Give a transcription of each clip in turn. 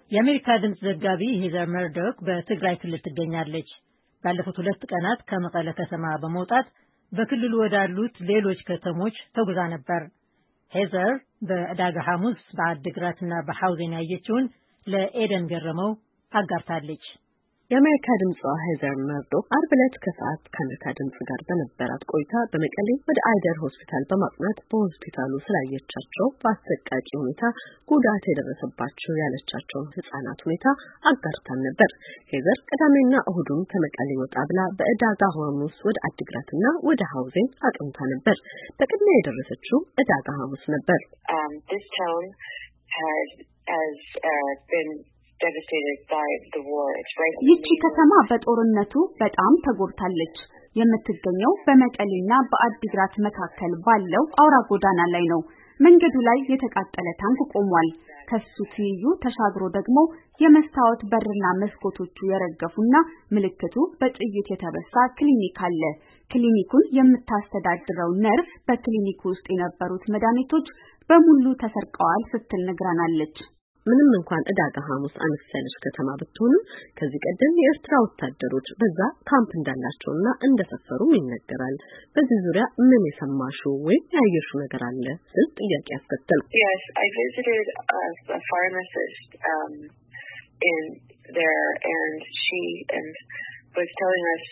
የአሜሪካ ድምጽ ዘጋቢ ሄዘር መርዶክ በትግራይ ክልል ትገኛለች። ባለፉት 2 ቀናት ከመቀለ ከተማ በመውጣት በክልሉ ወዳሉት ሌሎች ከተሞች ተጉዛ ነበር። ሄዘር በዕዳጋ ሐሙስ በአድግራትና በሐውዜን ያየችውን ለኤደን ገረመው አጋርታለች። የአሜሪካ ድምጽ ሄዘር መርዶክ አርብ ዕለት ከሰዓት ከአሜሪካ ድምጽ ጋር በነበራት ቆይታ በመቀሌ ወደ አይደር ሆስፒታል በማቅናት በሆስፒታሉ ስላየቻቸው በአሰቃቂ ሁኔታ ጉዳት የደረሰባቸው ያለቻቸው ህጻናት ሁኔታ አጋርታን ነበር። ሄዘር ቅዳሜና እሁዱን ከመቀሌ ወጣ ብላ በዕዳጋ ሐሙስ ወደ አድግራትና ወደ ሐውዜን አቅንታ ነበር። በቅድሚያ የደረሰችው ዕዳጋ ሐሙስ ነበር። This town has been devastated by the war. ይቺ ከተማ በጦርነቱ በጣም ተጎድታለች። የምትገኘው በመቀሌና በአዲግራት መካከል ባለው አውራ ጎዳና ላይ ነው። መንገዱ ላይ የተቃጠለ ታንክ ቆሟል። ከሱ ትይዩ ተሻግሮ ደግሞ የመስታወት በርና መስኮቶቹ የረገፉና ምልክቱ በጥይት የተበሳ ክሊኒክ አለ። ክሊኒኩን የምታስተዳድረው ነርስ በክሊኒኩ ውስጥ የነበሩት መድኃኒቶች በሙሉ ተሰርቀዋል ስትል ነግራናለች። ምንም እንኳን ዕዳጋ ሐሙስ አነስ ያለች ከተማ ብትሆንም ከዚህ ቀደም የኤርትራ ወታደሮች በዛ ካምፕ እንዳላቸውና እንደሰፈሩም ይነገራል። በዚህ ዙሪያ ምን የሰማሽው ወይ ያየሽው ነገር አለ? ስል ጥያቄ አስከተል። Yes, I visited a pharmacist in there and she was telling us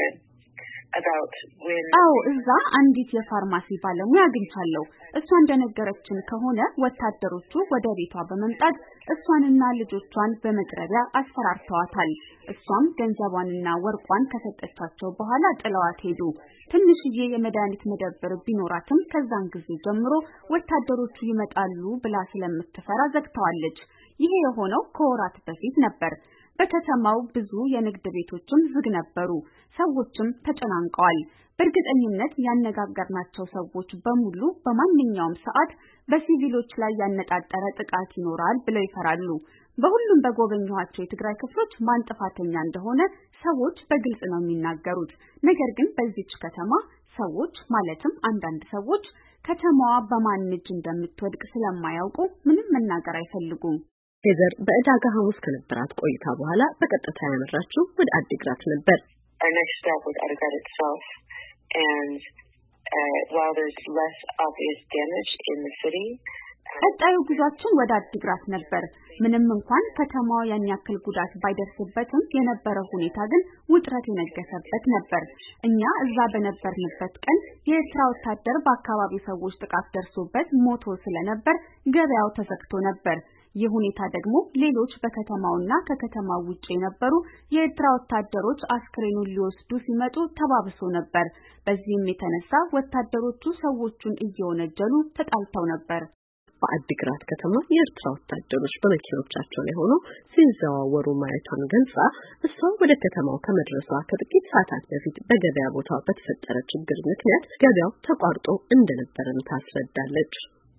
እዛ አንዲት የፋርማሲ ባለሙያ አግኝቻለሁ። እሷ እንደነገረችን ከሆነ ወታደሮቹ ወደ ቤቷ በመምጣት እሷንና ልጆቿን በመጥረቢያ አስፈራርተዋታል። እሷም ገንዘቧንና ወርቋን ከሰጠቻቸው በኋላ ጥለዋት ሄዱ። ትንሽዬ የመድኃኒት መደብር ቢኖራትም ከዛን ጊዜ ጀምሮ ወታደሮቹ ይመጣሉ ብላ ስለምትፈራ ዘግተዋለች። ይሄ የሆነው ከወራት በፊት ነበር። በከተማው ብዙ የንግድ ቤቶችም ዝግ ነበሩ። ሰዎችም ተጨናንቀዋል። በእርግጠኝነት ያነጋገርናቸው ሰዎች በሙሉ በማንኛውም ሰዓት በሲቪሎች ላይ ያነጣጠረ ጥቃት ይኖራል ብለው ይፈራሉ። በሁሉም በጎበኛቸው የትግራይ ክፍሎች ማን ጥፋተኛ እንደሆነ ሰዎች በግልጽ ነው የሚናገሩት። ነገር ግን በዚች ከተማ ሰዎች ማለትም አንዳንድ ሰዎች ከተማዋ በማን እጅ እንደምትወድቅ ስለማያውቁ ምንም መናገር አይፈልጉም። ሄዘር በዕዳጋ ሐሙስ ከነበራት ቆይታ በኋላ በቀጥታ ያመራችው ወደ አዲግራት ነበር። Our next stop was Adigrat itself, and while there's less obvious damage in the city, ቀጣዩ ጉዟችን ወደ አዲግራት ነበር። ምንም እንኳን ከተማው ያን ያክል ጉዳት ባይደርስበትም የነበረው ሁኔታ ግን ውጥረት የነገሰበት ነበር። እኛ እዛ በነበርንበት ቀን የኤርትራ ወታደር በአካባቢው ሰዎች ጥቃት ደርሶበት ሞቶ ስለነበር ገበያው ተዘግቶ ነበር። ይህ ሁኔታ ደግሞ ሌሎች በከተማውና ከከተማው ውጪ የነበሩ የኤርትራ ወታደሮች አስክሬኑን ሊወስዱ ሲመጡ ተባብሶ ነበር። በዚህም የተነሳ ወታደሮቹ ሰዎቹን እየወነጀሉ ተጣልተው ነበር። በአዲግራት ከተማ የኤርትራ ወታደሮች በመኪኖቻቸው ላይ ሆነው ሲዘዋወሩ ማየቷን ገልጻ እሷ ወደ ከተማው ከመድረሷ ከጥቂት ሰዓታት በፊት በገበያ ቦታው በተፈጠረ ችግር ምክንያት ገበያው ተቋርጦ እንደነበረም ታስረዳለች።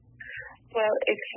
Well, it's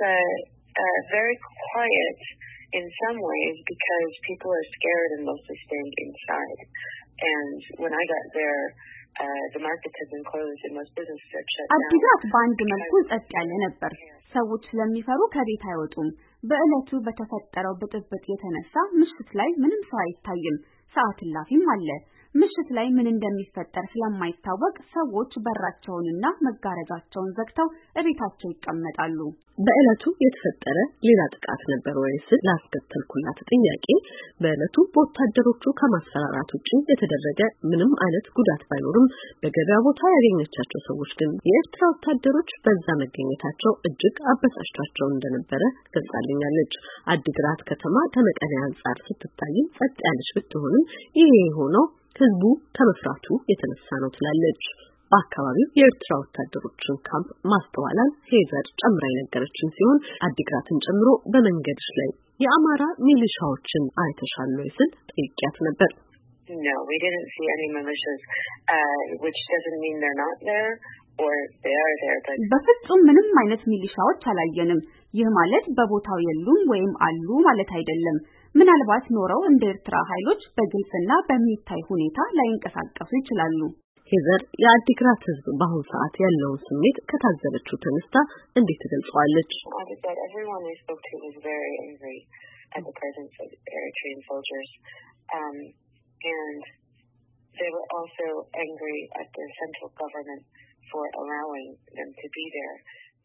very quiet in some ways because people are scared and mostly staying inside. And when I got there, the markets have been closed and most businesses are shut down. አዲግራት በአንድ መልኩ ጸጥ ያለ ነበር። ሰዎች ስለሚፈሩ ከቤት አይወጡም። በእለቱ በተፈጠረው ብጥብጥ የተነሳ ምሽት ላይ ምንም ሰው አይታይም። ሰዓት እላፊም አለ። ምሽት ላይ ምን እንደሚፈጠር ስለማይታወቅ ሰዎች በራቸውንና መጋረጃቸውን ዘግተው እቤታቸው ይቀመጣሉ። በእለቱ የተፈጠረ ሌላ ጥቃት ነበር ወይስ ላስከተልኩላት ጥያቄ በእለቱ ወታደሮቹ ከማስፈራራት ውጪ የተደረገ ምንም አይነት ጉዳት ባይኖርም በገበያ ቦታ ያገኘቻቸው ሰዎች ግን የኤርትራ ወታደሮች በዛ መገኘታቸው እጅግ አበሳጭቷቸው እንደነበረ ገልጻልኛለች። አዲግራት ከተማ ከመቀሌ አንጻር ስትታይ ጸጥ ያለች ብትሆንም ይሄ የሆነው ህዝቡ ከመፍራቱ የተነሳ ነው ትላለች። በአካባቢው የኤርትራ ወታደሮችን ካምፕ ማስተዋላን ሄዘር ጨምራ የነገረችን ሲሆን አዲግራትን ጨምሮ በመንገድሽ ላይ የአማራ ሚሊሻዎችን አይተሻል ወይ ስል ጠይቄያት ነበር። No, we didn't see any militias, which doesn't mean they're not there or they are there, but በፍጹም ምንም አይነት ሚሊሻዎች አላየንም። ይህ ማለት በቦታው የሉም ወይም አሉ ማለት አይደለም። ምናልባት ኖረው እንደ ኤርትራ ኃይሎች በግልጽና በሚታይ ሁኔታ ላይንቀሳቀሱ ይችላሉ። ሄዘር የአዲግራት ህዝብ በአሁኑ ሰዓት ያለውን ስሜት ከታዘበችው ተነስታ እንዴት ትገልጸዋለች? everyone we spoke to was very angry at the presence of Eritrean soldiers. And they were also angry at the central government for allowing them to be there.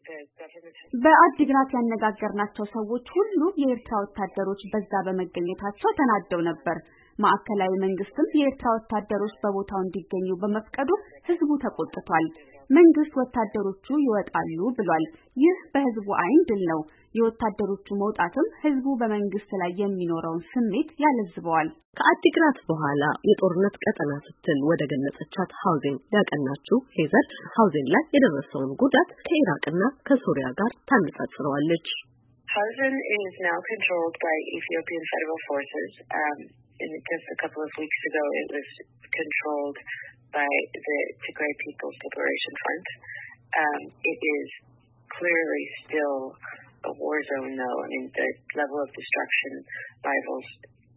በአዲግራት ያነጋገርናቸው ሰዎች ሁሉ የኤርትራ ወታደሮች በዛ በመገኘታቸው ተናደው ነበር። ማዕከላዊ መንግስትም የኤርትራ ወታደሮች በቦታው እንዲገኙ በመፍቀዱ ህዝቡ ተቆጥቷል። መንግስት ወታደሮቹ ይወጣሉ ብሏል። ይህ በህዝቡ አይን ድል ነው። የወታደሮቹ መውጣትም ህዝቡ በመንግስት ላይ የሚኖረውን ስሜት ያለዝበዋል። ከአዲግራት በኋላ የጦርነት ቀጠና ስትል ወደ ገለጸቻት ሀውዜን ያቀናችው ሄዘር ሀውዜን ላይ የደረሰውን ጉዳት ከኢራቅና ከሶሪያ ጋር ታነጻጽረዋለች። Hausen is now controlled by Ethiopian federal forces. Just a couple of weeks ago it was controlled by the Tigray People's Liberation Front. It is clearly still a war zone though. I mean, the level of destruction rivals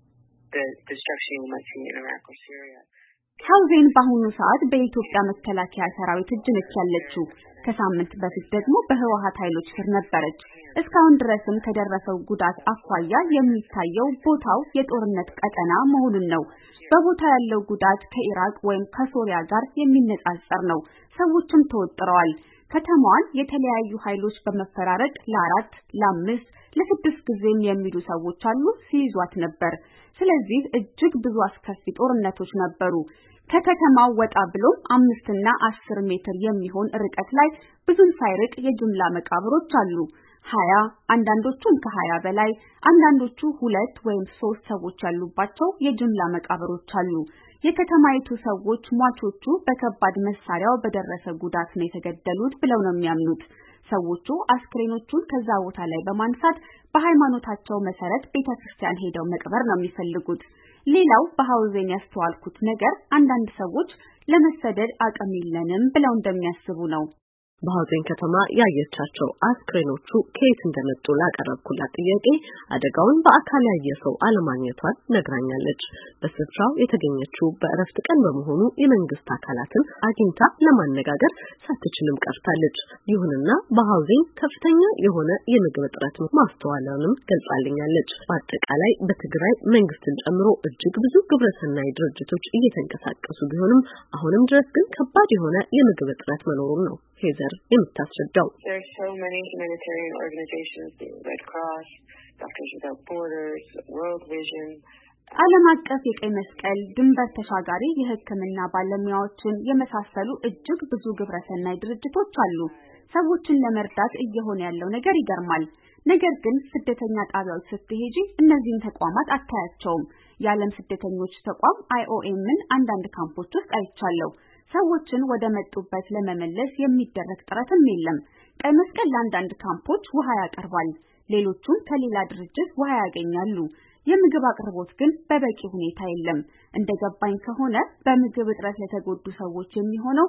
the destruction you might see in Iraq or Syria. ሀውዜን በአሁኑ ሰዓት በኢትዮጵያ መከላከያ ሰራዊት እጅ ነች ያለችው። ከሳምንት በፊት ደግሞ በህወሓት ኃይሎች ስር ነበረች። እስካሁን ድረስም ከደረሰው ጉዳት አኳያ የሚታየው ቦታው የጦርነት ቀጠና መሆኑን ነው። በቦታው ያለው ጉዳት ከኢራቅ ወይም ከሶሪያ ጋር የሚነጻጸር ነው። ሰዎችም ተወጥረዋል። ከተማዋን የተለያዩ ኃይሎች በመፈራረቅ ለ4 ለ5 ለ6 ጊዜም የሚሉ ሰዎች አሉ ሲይዟት ነበር። ስለዚህ እጅግ ብዙ አስከፊ ጦርነቶች ነበሩ። ከከተማው ወጣ ብሎ 5 እና 10 ሜትር የሚሆን ርቀት ላይ ብዙም ሳይርቅ የጅምላ መቃብሮች አሉ። 20 አንዳንዶቹም ከ20 በላይ አንዳንዶቹ 2 ወይም 3 ሰዎች ያሉባቸው የጅምላ መቃብሮች አሉ። የከተማይቱ ሰዎች ሟቾቹ በከባድ መሳሪያው በደረሰ ጉዳት ነው የተገደሉት ብለው ነው የሚያምኑት። ሰዎቹ አስክሬኖቹን ከዛ ቦታ ላይ በማንሳት በሃይማኖታቸው መሰረት ቤተክርስቲያን ሄደው መቅበር ነው የሚፈልጉት። ሌላው በሀውዜን ያስተዋልኩት ነገር አንዳንድ ሰዎች ለመሰደድ አቅም የለንም ብለው እንደሚያስቡ ነው። በሀውዜን ከተማ ያየቻቸው አስክሬኖቹ ከየት እንደመጡ ላቀረብኩላት ጥያቄ አደጋውን በአካል ያየ ሰው አለማግኘቷን ነግራኛለች። በስፍራው የተገኘችው በእረፍት ቀን በመሆኑ የመንግስት አካላትን አግኝታ ለማነጋገር ሳትችልም ቀርታለች። ይሁንና በሀውዜን ከፍተኛ የሆነ የምግብ እጥረት ማስተዋሏንም ገልጻልኛለች። በአጠቃላይ በትግራይ መንግስትን ጨምሮ እጅግ ብዙ ግብረሰናይ ድርጅቶች እየተንቀሳቀሱ ቢሆንም አሁንም ድረስ ግን ከባድ የሆነ የምግብ እጥረት መኖሩን ነው ሄዘር የምታስረዳው። There are so many humanitarian organizations, the Red Cross, Doctors Without Borders, World Vision. ዓለም አቀፍ የቀይ መስቀል ድንበር ተሻጋሪ የሕክምና ባለሙያዎችን የመሳሰሉ እጅግ ብዙ ግብረሰናይ ድርጅቶች አሉ። ሰዎችን ለመርዳት እየሆነ ያለው ነገር ይገርማል። ነገር ግን ስደተኛ ጣቢያዎች ስትሄጂ እነዚህን ተቋማት አታያቸውም። የዓለም ስደተኞች ተቋም IOMን አንዳንድ ካምፖች ውስጥ አይቻለሁ። ሰዎችን ወደ መጡበት ለመመለስ የሚደረግ ጥረትም የለም። ቀይ መስቀል ለአንዳንድ ካምፖች ውሃ ያቀርባል። ሌሎቹም ከሌላ ድርጅት ውሃ ያገኛሉ። የምግብ አቅርቦት ግን በበቂ ሁኔታ የለም። እንደገባኝ ከሆነ በምግብ እጥረት ለተጎዱ ሰዎች የሚሆነው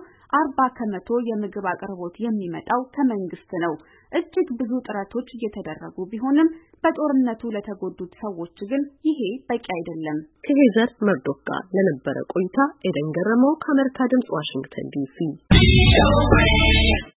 40% የምግብ አቅርቦት የሚመጣው ከመንግስት ነው። እጅግ ብዙ ጥረቶች እየተደረጉ ቢሆንም በጦርነቱ ለተጎዱት ሰዎች ግን ይሄ በቂ አይደለም። ከሄዘር መርዶክ ጋር ለነበረ ቆይታ ኤደን ገረመው ከአሜሪካ ድምጽ ዋሽንግተን ዲሲ